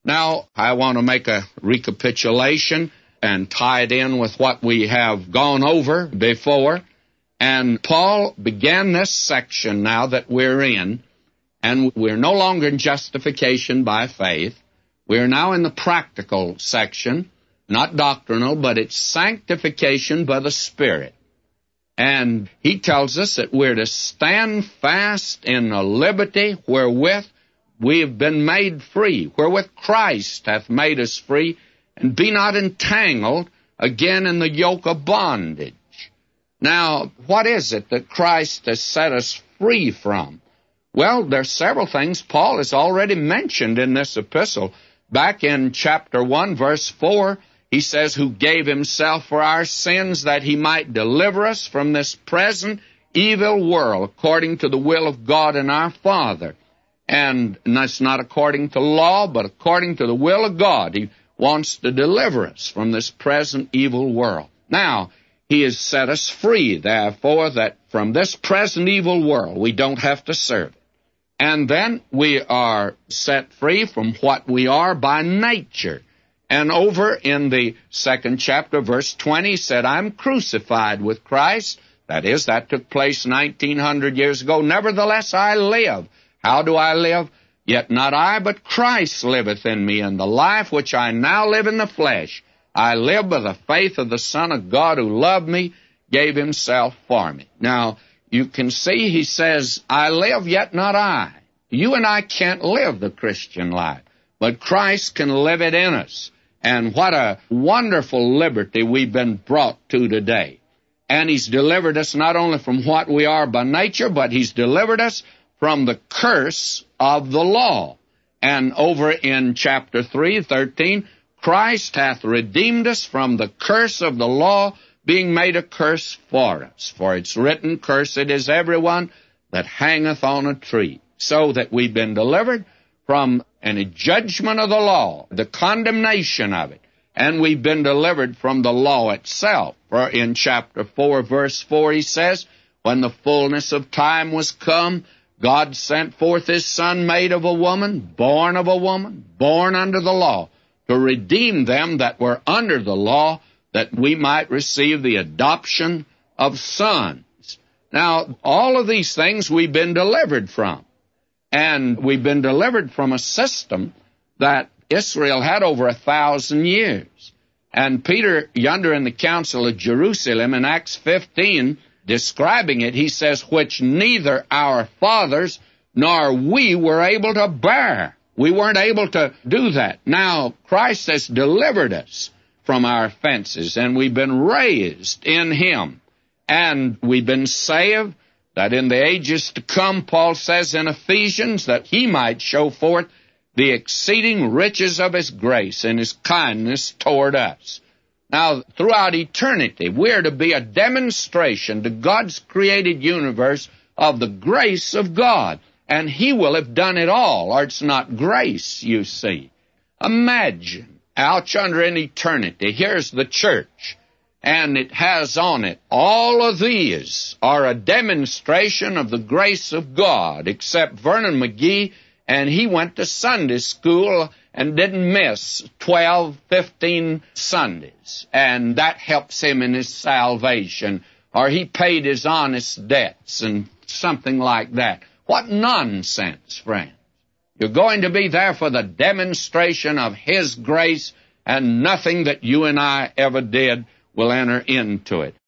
Now, I want to make a recapitulation and tie it in with what we have gone over before. And Paul began this section now that we're in, and we're no longer in justification by faith. We're now in the practical section, not doctrinal, but it's sanctification by the Spirit. And he tells us that we're to stand fast in the liberty wherewith we have been made free, wherewith Christ hath made us free, and be not entangled again in the yoke of bondage. Now, what is it that Christ has set us free from? Well, there's several things Paul has already mentioned in this epistle. Back in chapter 1, verse 4, he says, who gave himself for our sins that he might deliver us from this present evil world, according to the will of God and our Father. And that's not according to law, but according to the will of God. He wants to deliver us from this present evil world. Now, he has set us free, therefore, that from this present evil world we don't have to serve it. And then we are set free from what we are by nature. And over in the 2nd chapter, verse 20, said, I'm crucified with Christ. That is, that took place 1900 years ago. Nevertheless, I live. How do I live? Yet not I, but Christ liveth in me, and the life which I now live in the flesh, I live by the faith of the Son of God who loved me, gave himself for me. Now, you can see he says, I live, yet not I. You and I can't live the Christian life, but Christ can live it in us. And what a wonderful liberty we've been brought to today. And he's delivered us not only from what we are by nature, but he's delivered us from the curse of the law. And over in chapter 3:13, Christ hath redeemed us from the curse of the law, being made a curse for us. For it's written, cursed is everyone that hangeth on a tree. So that we've been delivered from any judgment of the law, the condemnation of it. And we've been delivered from the law itself. For in chapter 4, verse 4, he says, when the fullness of time was come, God sent forth his Son, made of a woman, born under the law, to redeem them that were under the law, that we might receive the adoption of sons. Now, all of these things we've been delivered from. And we've been delivered from a system that Israel had over 1,000 years. And Peter, yonder in the Council of Jerusalem, in Acts 15, describing it, he says, which neither our fathers nor we were able to bear. We weren't able to do that. Now, Christ has delivered us from our offenses, and we've been raised in him. And we've been saved, that in the ages to come, Paul says in Ephesians, that he might show forth the exceeding riches of his grace and his kindness toward us. Now, throughout eternity, we're to be a demonstration to God's created universe of the grace of God. And he will have done it all, or it's not grace, you see. Imagine, out yonder in eternity, here's the church, and it has on it, all of these are a demonstration of the grace of God, except Vernon McGee, and he went to Sunday school and didn't miss 12, 15 Sundays, and that helps him in his salvation, or he paid his honest debts and something like that. What nonsense, friends. You're going to be there for the demonstration of his grace, and nothing that you and I ever did will enter into it.